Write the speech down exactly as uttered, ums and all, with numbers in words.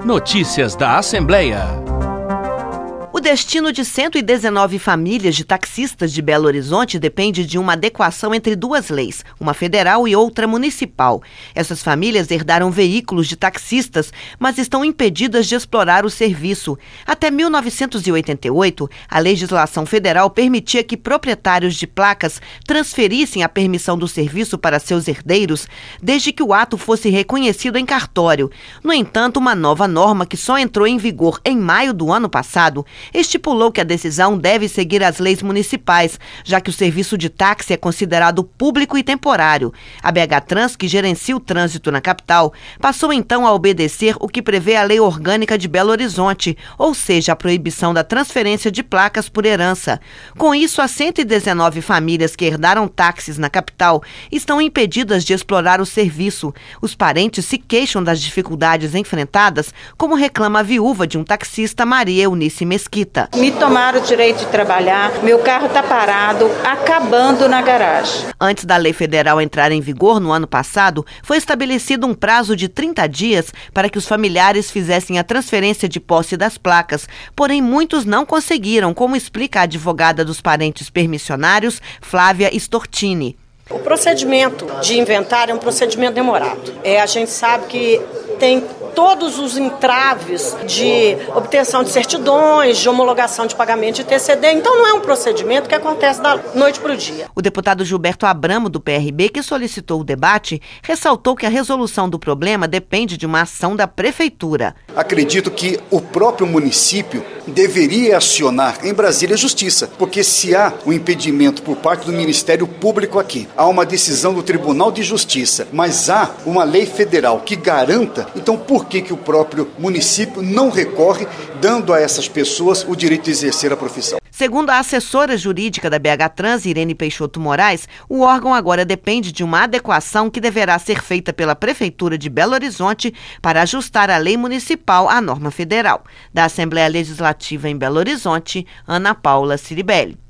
Notícias da Assembleia. O destino de cento e dezenove famílias de taxistas de Belo Horizonte depende de uma adequação entre duas leis, uma federal e outra municipal. Essas famílias herdaram veículos de taxistas, mas estão impedidas de explorar o serviço. Até mil novecentos e oitenta e oito, a legislação federal permitia que proprietários de placas transferissem a permissão do serviço para seus herdeiros, desde que o ato fosse reconhecido em cartório. No entanto, uma nova norma que só entrou em vigor em maio do ano passado estipulou que a decisão deve seguir as leis municipais, já que o serviço de táxi é considerado público e temporário. A B H Trans, que gerencia o trânsito na capital, passou então a obedecer o que prevê a Lei Orgânica de Belo Horizonte, ou seja, a proibição da transferência de placas por herança. Com isso, as cento e dezenove famílias que herdaram táxis na capital estão impedidas de explorar o serviço. Os parentes se queixam das dificuldades enfrentadas, como reclama a viúva de um taxista, Maria Eunice Mesquita. Me tomaram o direito de trabalhar, meu carro está parado, acabando na garagem. Antes da lei federal entrar em vigor no ano passado, foi estabelecido um prazo de trinta dias para que os familiares fizessem a transferência de posse das placas, porém muitos não conseguiram, como explica a advogada dos parentes permissionários, Flávia Stortini. O procedimento de inventário é um procedimento demorado. É, a gente sabe que tem todos os entraves de obtenção de certidões, de homologação de pagamento de T C D, então não é um procedimento que acontece da noite para o dia. O deputado Gilberto Abramo, do P R B, que solicitou o debate, ressaltou que a resolução do problema depende de uma ação da Prefeitura. Acredito que o próprio município deveria acionar em Brasília a Justiça, porque se há um impedimento por parte do Ministério Público aqui, há uma decisão do Tribunal de Justiça, mas há uma lei federal que garanta, então por que que o próprio município não recorre, dando a essas pessoas o direito de exercer a profissão? Segundo a assessora jurídica da B H Trans, Irene Peixoto Moraes, o órgão agora depende de uma adequação que deverá ser feita pela Prefeitura de Belo Horizonte para ajustar a lei municipal à norma federal. Da Assembleia Legislativa em Belo Horizonte, Ana Paula Ciribelli.